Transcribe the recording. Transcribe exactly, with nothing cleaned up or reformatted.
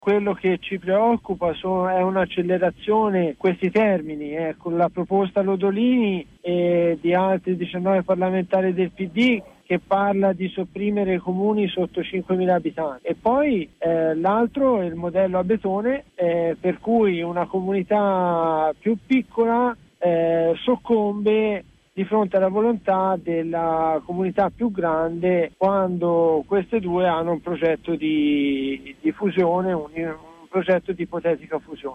Quello che ci preoccupa sono, è un'accelerazione, questi termini, eh, con la proposta Lodolini e di altri diciannove parlamentari del P D che parla di sopprimere i comuni sotto cinquemila abitanti. E poi eh, l'altro è il modello a betone, eh, per cui una comunità più piccola eh, soccombe di fronte alla volontà della comunità più grande quando queste due hanno un progetto di, di fusione, un, un progetto di ipotetica fusione.